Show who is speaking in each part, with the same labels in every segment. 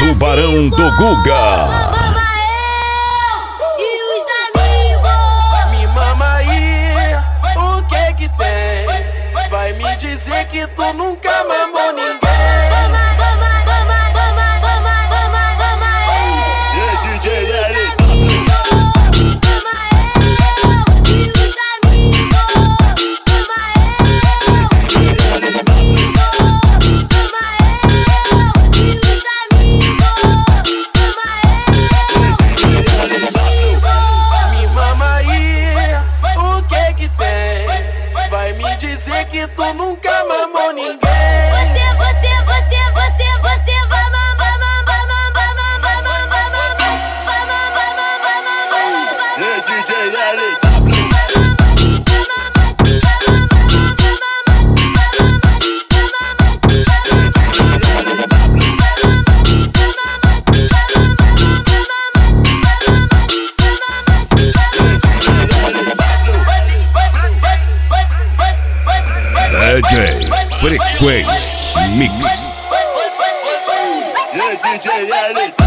Speaker 1: Tubarão do Guga.
Speaker 2: Me mama aí, o que tem? Vai me dizer que tu nunca mamou ninguém. Dizer que tu nunca mamou ninguém. Você vai
Speaker 1: DJ Frequência Mix.
Speaker 2: DJ LW.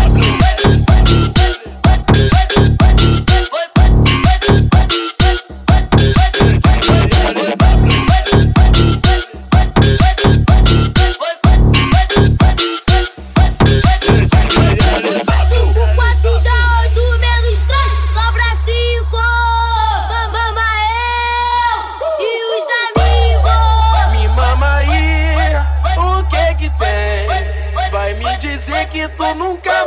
Speaker 2: Dizer que tu nunca